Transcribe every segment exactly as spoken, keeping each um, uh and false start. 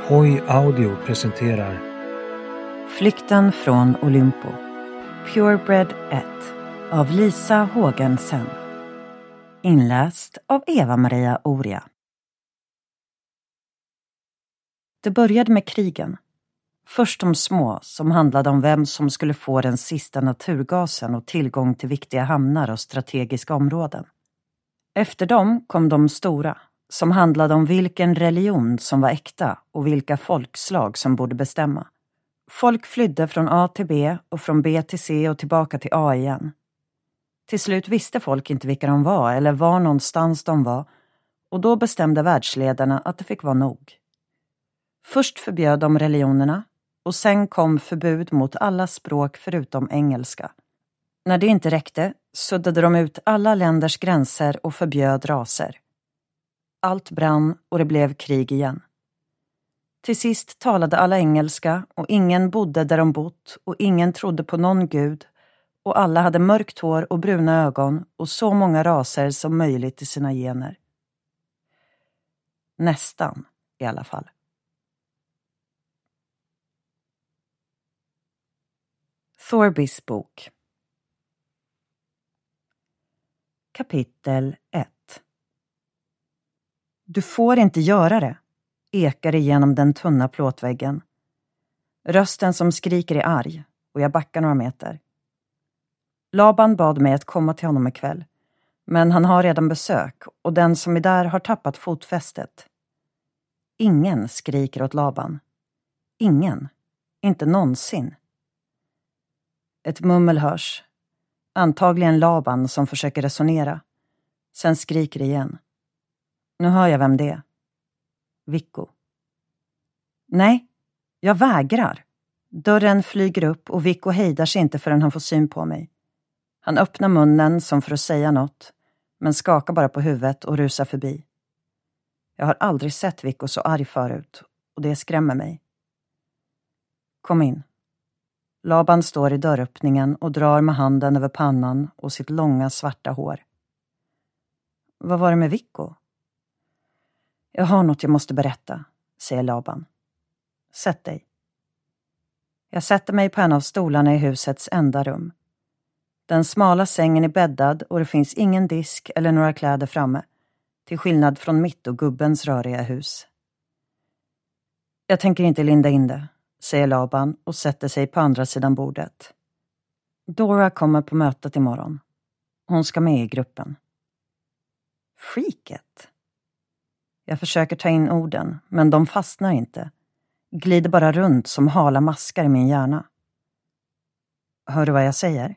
Hoi Audio presenterar Flykten från Olympo, Purebred ett av Lisa Hågensen. Inläst av Eva-Maria Oria. Det började med krigen. Först de små som handlade om vem som skulle få den sista naturgasen och tillgång till viktiga hamnar och strategiska områden. Efter dem kom de stora som handlade om vilken religion som var äkta och vilka folkslag som borde bestämma. Folk flydde från A till B och från B till C och tillbaka till A igen. Till slut visste folk inte vilka de var eller var någonstans de var, och då bestämde världsledarna att det fick vara nog. Först förbjöd de religionerna och sen kom förbud mot alla språk förutom engelska. När det inte räckte suddade de ut alla länders gränser och förbjöd raser. Allt brann och det blev krig igen. Till sist talade alla engelska och ingen bodde där de bott och ingen trodde på någon gud, och alla hade mörkt hår och bruna ögon och så många raser som möjligt i sina gener. Nästan i alla fall. Thorbys bok. Kapitel ett. Du får inte göra det, ekar igenom den tunna plåtväggen. Rösten som skriker är arg, och jag backar några meter. Laban bad mig att komma till honom ikväll, men han har redan besök och den som är där har tappat fotfästet. Ingen skriker åt Laban. Ingen. Inte någonsin. Ett mummel hörs. Antagligen Laban som försöker resonera. Sen skriker det igen. Nu hör jag vem det är. Vicko. Nej, jag vägrar. Dörren flyger upp och Vicko hejdar sig inte förrän han får syn på mig. Han öppnar munnen som för att säga något, men skakar bara på huvudet och rusar förbi. Jag har aldrig sett Vicko så arg förut, och det skrämmer mig. Kom in. Laban står i dörröppningen och drar med handen över pannan och sitt långa svarta hår. Vad var det med Vicko? Jag har något jag måste berätta, säger Laban. Sätt dig. Jag sätter mig på en av stolarna i husets enda rum. Den smala sängen är bäddad och det finns ingen disk eller några kläder framme, till skillnad från mitt och gubbens röriga hus. Jag tänker inte linda in det, säger Laban och sätter sig på andra sidan bordet. Dora kommer på mötet imorgon. Hon ska med i gruppen. Freaket. Jag försöker ta in orden, men de fastnar inte. Glider bara runt som hala maskar i min hjärna. Hör du vad jag säger?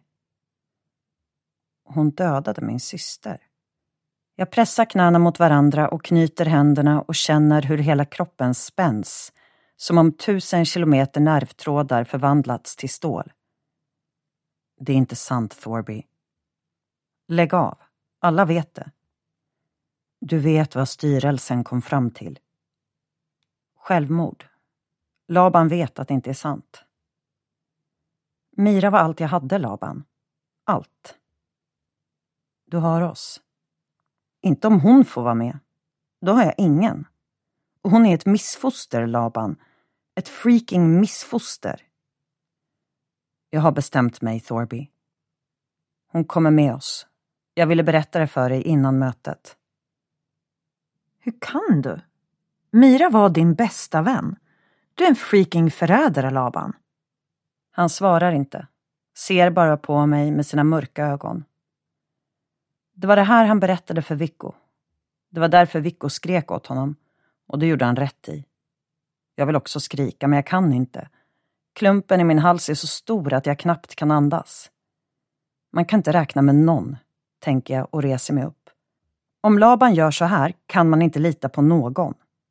Hon dödade min syster. Jag pressar knäna mot varandra och knyter händerna och känner hur hela kroppen spänns, som om tusen kilometer nervtrådar förvandlats till stål. Det är inte sant, Thorby. Lägg av. Alla vet det. Du vet vad styrelsen kom fram till. Självmord. Laban vet att det inte är sant. Mira var allt jag hade, Laban. Allt. Du har oss. Inte om hon får vara med. Då har jag ingen. Och hon är ett missfoster, Laban. Ett freaking missfoster. Jag har bestämt mig, Thorby. Hon kommer med oss. Jag ville berätta det för dig innan mötet. Hur kan du? Mira var din bästa vän. Du är en freaking förrädare, Laban. Han svarar inte. Ser bara på mig med sina mörka ögon. Det var det här han berättade för Vicko. Det var därför Vicko skrek åt honom. Och det gjorde han rätt i. Jag vill också skrika, men jag kan inte. Klumpen i min hals är så stor att jag knappt kan andas. Man kan inte räkna med någon, tänker jag och reser mig upp. Om Laban gör så här kan man inte lita på någon.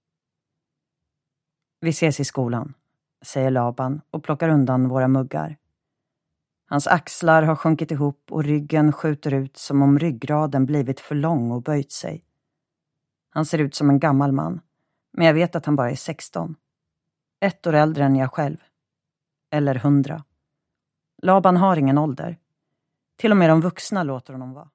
Vi ses i skolan, säger Laban och plockar undan våra muggar. Hans axlar har sjunkit ihop och ryggen skjuter ut som om ryggraden blivit för lång och böjt sig. Han ser ut som en gammal man, men jag vet att han bara är sexton. Ett år äldre än jag själv. Eller hundra. Laban har ingen ålder. Till och med de vuxna låter honom vara.